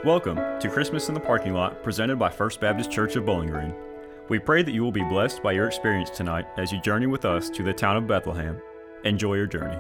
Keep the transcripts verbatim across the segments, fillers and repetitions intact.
Welcome to Christmas in the Parking Lot, presented by First Baptist Church of Bowling Green. We pray that you will be blessed by your experience tonight as you journey with us to the town of Bethlehem. Enjoy your journey.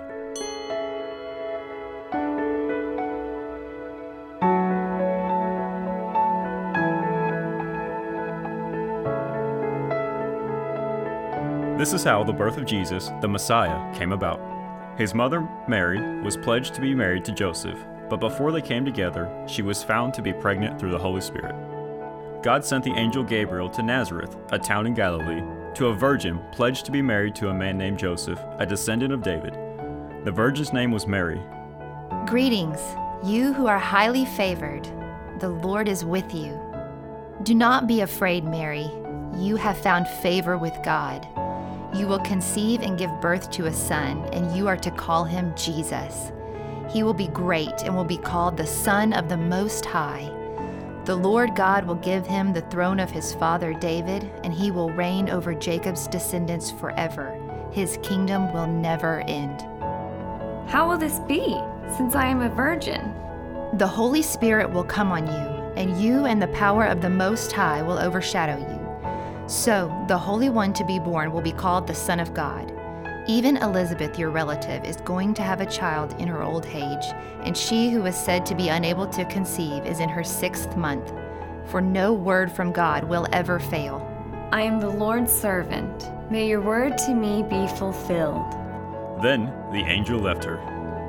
This is how the birth of Jesus, the Messiah, came about. His mother, Mary, was pledged to be married to Joseph, but before they came together, she was found to be pregnant through the Holy Spirit. God sent the angel Gabriel to Nazareth, a town in Galilee, to a virgin pledged to be married to a man named Joseph, a descendant of David. The virgin's name was Mary. Greetings, you who are highly favored. The Lord is with you. Do not be afraid, Mary. You have found favor with God. You will conceive and give birth to a son, and you are to call him Jesus. He will be great and will be called the Son of the Most High. The Lord God will give him the throne of his father David, and he will reign over Jacob's descendants forever. His kingdom will never end. How will this be, since I am a virgin? The Holy Spirit will come on you, and you and the power of the Most High will overshadow you. So, the Holy One to be born will be called the Son of God. Even Elizabeth, your relative, is going to have a child in her old age, and she who was said to be unable to conceive is in her sixth month. For no word from God will ever fail. I am the Lord's servant. May your word to me be fulfilled. Then the angel left her.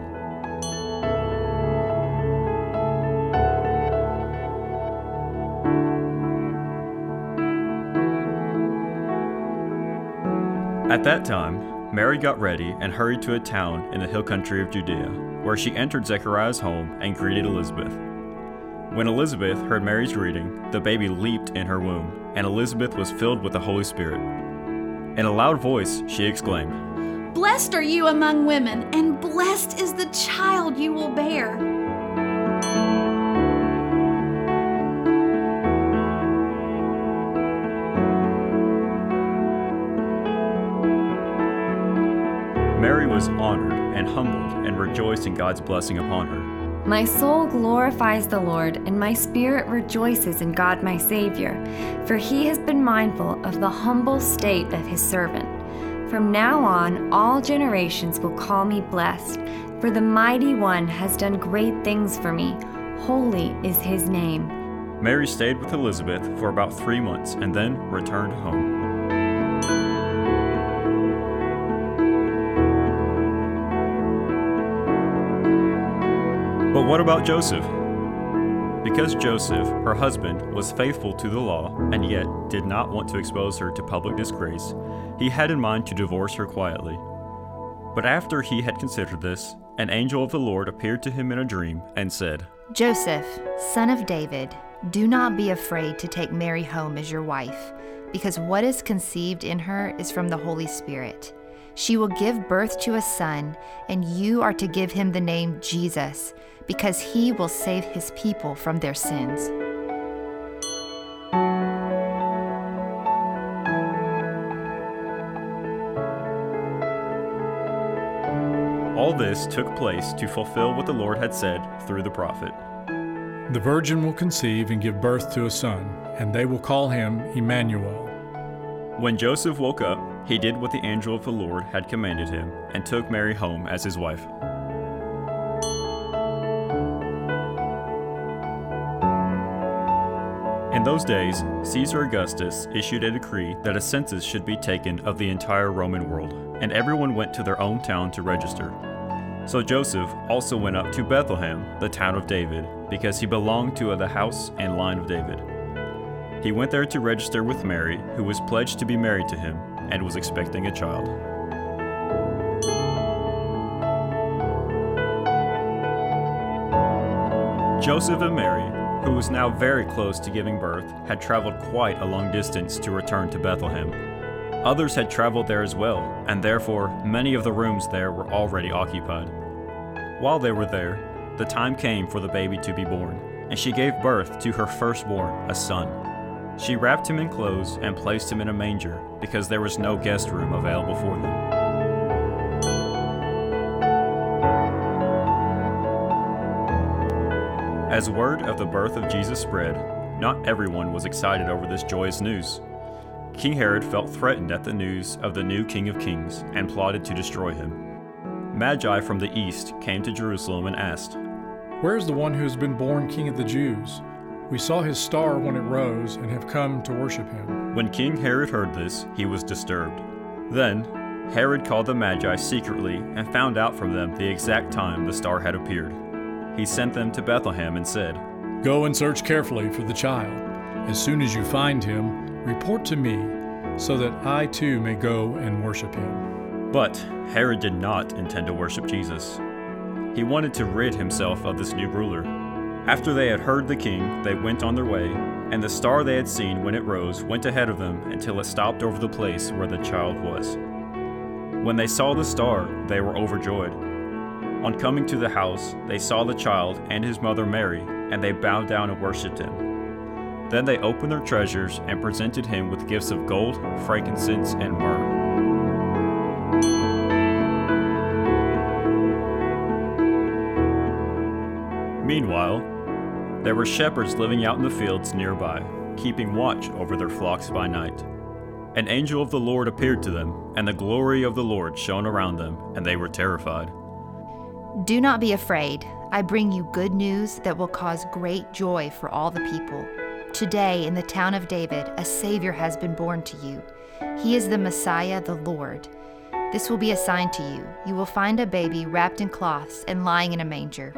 At that time, Mary got ready and hurried to a town in the hill country of Judea, where she entered Zechariah's home and greeted Elizabeth. When Elizabeth heard Mary's greeting, the baby leaped in her womb, and Elizabeth was filled with the Holy Spirit. In a loud voice, she exclaimed, "Blessed are you among women, and blessed is the child you will bear." Mary was honored and humbled and rejoiced in God's blessing upon her. My soul glorifies the Lord, and my spirit rejoices in God my Savior, for he has been mindful of the humble state of his servant. From now on, all generations will call me blessed, for the Mighty One has done great things for me. Holy is his name. Mary stayed with Elizabeth for about three months and then returned home. But what about Joseph? Because Joseph, her husband, was faithful to the law and yet did not want to expose her to public disgrace, he had in mind to divorce her quietly. But after he had considered this, an angel of the Lord appeared to him in a dream and said, Joseph, son of David, do not be afraid to take Mary home as your wife, because what is conceived in her is from the Holy Spirit. She will give birth to a son, and you are to give him the name Jesus, because he will save his people from their sins. All this took place to fulfill what the Lord had said through the prophet. The virgin will conceive and give birth to a son, and they will call him Emmanuel. When Joseph woke up, he did what the angel of the Lord had commanded him and took Mary home as his wife. In those days, Caesar Augustus issued a decree that a census should be taken of the entire Roman world, and everyone went to their own town to register. So Joseph also went up to Bethlehem, the town of David, because he belonged to the house and line of David. He went there to register with Mary, who was pledged to be married to him and was expecting a child. Joseph and Mary, who was now very close to giving birth, had traveled quite a long distance to return to Bethlehem. Others had traveled there as well, and therefore many of the rooms there were already occupied. While they were there, the time came for the baby to be born, and she gave birth to her firstborn, a son. She wrapped him in clothes and placed him in a manger, because there was no guest room available for them. As word of the birth of Jesus spread, not everyone was excited over this joyous news. King Herod felt threatened at the news of the new King of Kings and plotted to destroy him. Magi from the east came to Jerusalem and asked, "Where is the one who has been born King of the Jews? We saw his star when it rose and have come to worship him." When King Herod heard this, he was disturbed. Then Herod called the Magi secretly and found out from them the exact time the star had appeared. He sent them to Bethlehem and said, "Go and search carefully for the child. As soon as you find him, report to me, so that I too may go and worship him." But Herod did not intend to worship Jesus. He wanted to rid himself of this new ruler. After they had heard the king, they went on their way, and the star they had seen when it rose went ahead of them until it stopped over the place where the child was. When they saw the star, they were overjoyed. On coming to the house, they saw the child and his mother Mary, and they bowed down and worshipped him. Then they opened their treasures and presented him with gifts of gold, frankincense, and myrrh. Meanwhile, there were shepherds living out in the fields nearby, keeping watch over their flocks by night. An angel of the Lord appeared to them, and the glory of the Lord shone around them, and they were terrified. Do not be afraid. I bring you good news that will cause great joy for all the people. Today, in the town of David, a Savior has been born to you. He is the Messiah, the Lord. This will be a sign to you. You will find a baby wrapped in cloths and lying in a manger.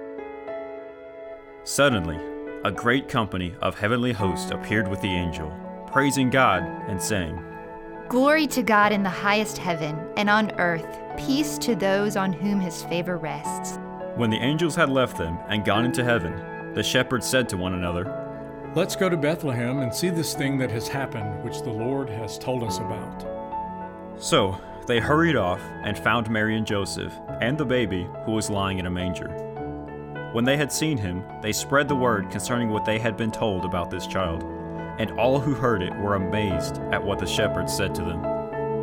Suddenly, a great company of heavenly hosts appeared with the angel, praising God and saying, "Glory to God in the highest heaven, and on earth, peace to those on whom his favor rests." When the angels had left them and gone into heaven, the shepherds said to one another, "Let's go to Bethlehem and see this thing that has happened, which the Lord has told us about." So they hurried off and found Mary and Joseph and the baby who was lying in a manger. When they had seen him, they spread the word concerning what they had been told about this child, and all who heard it were amazed at what the shepherds said to them.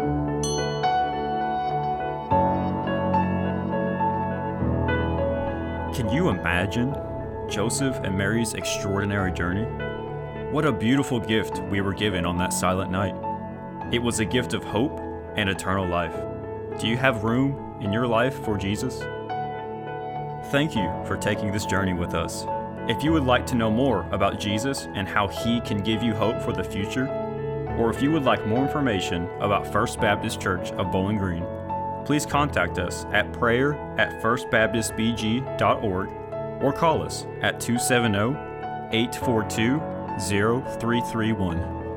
Can you imagine Joseph and Mary's extraordinary journey? What a beautiful gift we were given on that silent night. It was a gift of hope and eternal life. Do you have room in your life for Jesus? Thank you for taking this journey with us. If you would like to know more about Jesus and how He can give you hope for the future, or if you would like more information about First Baptist Church of Bowling Green, please contact us at prayer at first baptist b g dot org or call us at two seven zero, eight four two, zero three three one.